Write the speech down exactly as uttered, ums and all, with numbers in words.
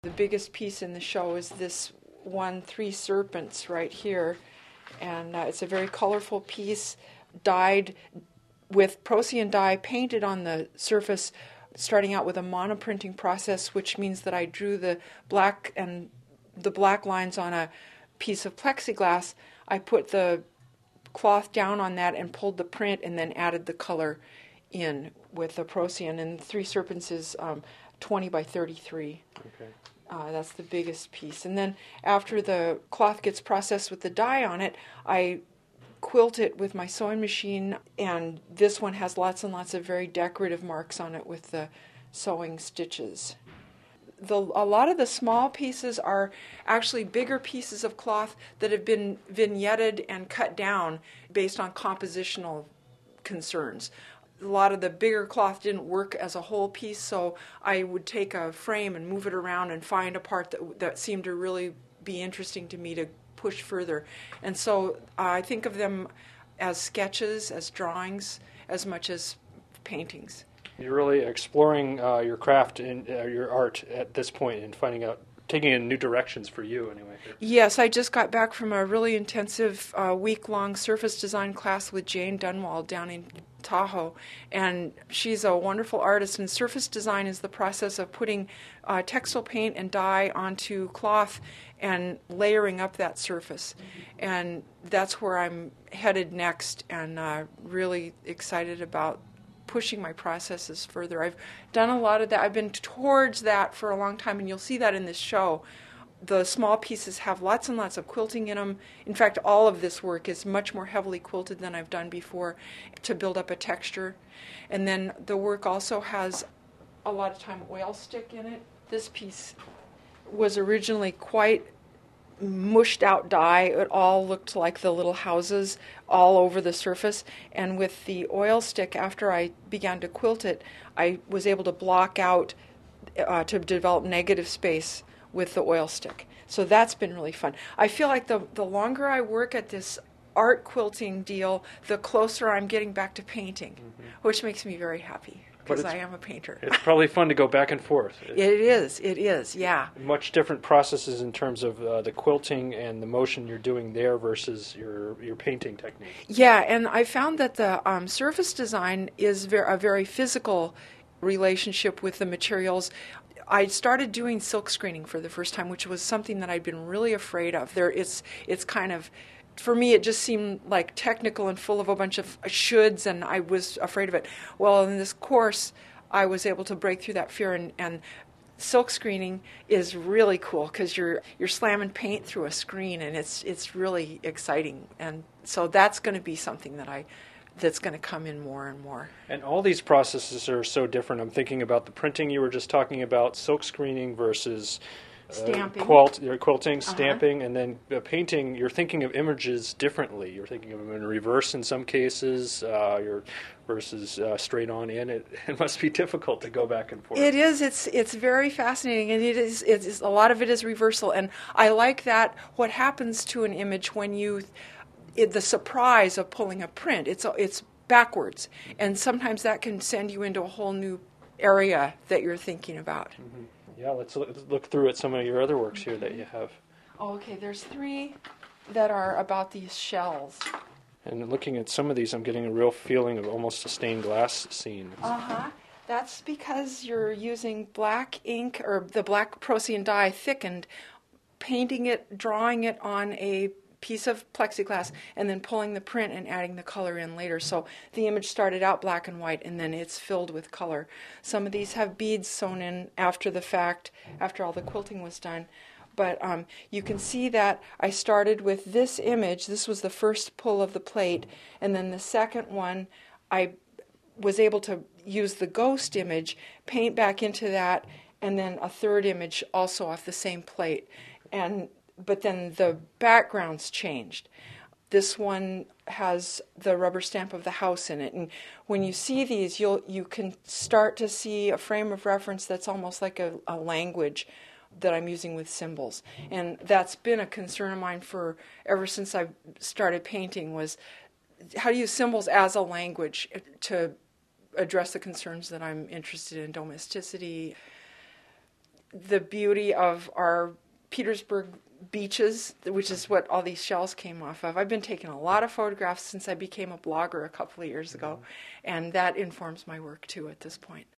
The biggest piece in the show is this one, Three Serpents, right here. And uh, it's a very colorful piece, dyed with Procyon dye, painted on the surface, starting out with a monoprinting process, which means that I drew the black and the black lines on a piece of plexiglass. I put the cloth down on that and pulled the print and then added the color in with the Procyon. And Three Serpents is um, twenty by thirty-three. Okay. Uh, that's the biggest piece. And then after the cloth gets processed with the dye on it, I quilt it with my sewing machine, and this one has lots and lots of very decorative marks on it with the sewing stitches. The, a lot of the small pieces are actually bigger pieces of cloth that have been vignetted and cut down based on compositional concerns. A lot of the bigger cloth didn't work as a whole piece, so I would take a frame and move it around and find a part that that seemed to really be interesting to me to push further. And so uh, I think of them as sketches, as drawings, as much as paintings. You're really exploring uh, your craft and uh, your art at this point and finding out, taking in new directions for you anyway. Yes, I just got back from a really intensive uh, week-long surface design class with Jane Dunwald down in Tahoe, and she's a wonderful artist, and surface design is the process of putting uh, textile paint and dye onto cloth and layering up that surface. And that's where I'm headed next, and uh, really excited about pushing my processes further. I've done a lot of that. I've been towards that for a long time, and you'll see that in this show. The small pieces have lots and lots of quilting in them. In fact, all of this work is much more heavily quilted than I've done before to build up a texture. And then the work also has a lot of time oil stick in it. This piece was originally quite mushed out dye. It all looked like the little houses all over the surface. And with the oil stick, after I began to quilt it, I was able to block out uh, to develop negative space with the oil stick. So that's been really fun. I feel like the the longer I work at this art quilting deal, the closer I'm getting back to painting, mm-hmm. which makes me very happy because I am a painter. It's probably fun to go back and forth. It is, it is, yeah. Much different processes in terms of uh, the quilting and the motion you're doing there versus your your painting technique. Yeah, and I found that the um, surface design is ver- a very physical relationship with the materials. I started doing silk screening for the first time, which was something that I'd been really afraid of. There, it's it's kind of, for me, it just seemed like technical and full of a bunch of shoulds, and I was afraid of it. Well, in this course, I was able to break through that fear, and, and silk screening is really cool because you're you're slamming paint through a screen, and it's it's really exciting. And so that's going to be something that I. that's going to come in more and more. And all these processes are so different. I'm thinking about the printing you were just talking about, silk screening versus uh, stamping, quilt, or quilting, uh-huh. stamping, and then uh, painting. You're thinking of images differently. You're thinking of them in reverse in some cases, uh, you're versus uh, straight on in. It, it must be difficult to go back and forth. It is. It's it's very fascinating, and it is. It is a lot of it is reversal, and I like that. What happens to an image when you It, the surprise of pulling a print, it's it's backwards, and sometimes that can send you into a whole new area that you're thinking about. Mm-hmm. Yeah, let's look, let's look through at some of your other works here that you have. Okay, there's three that are about these shells. And looking at some of these, I'm getting a real feeling of almost a stained glass scene. Uh-huh. That's because you're using black ink, or the black Procyon dye thickened, painting it, drawing it on a piece of plexiglass, and then pulling the print and adding the color in later. So the image started out black and white, and then it's filled with color. Some of these have beads sewn in after the fact, after all the quilting was done. But um, you can see that I started with this image. This was the first pull of the plate, and then the second one, I was able to use the ghost image, paint back into that, and then a third image also off the same plate. And but then the background's changed. This one has the rubber stamp of the house in it, and when you see these, you'll you can start to see a frame of reference that's almost like a, a language that I'm using with symbols. And that's been a concern of mine for ever since I started painting, was how to use symbols as a language to address the concerns that I'm interested in: domesticity, the beauty of our Petersburg beaches, which is what all these shells came off of. I've been taking a lot of photographs since I became a blogger a couple of years ago, and that informs my work too at this point.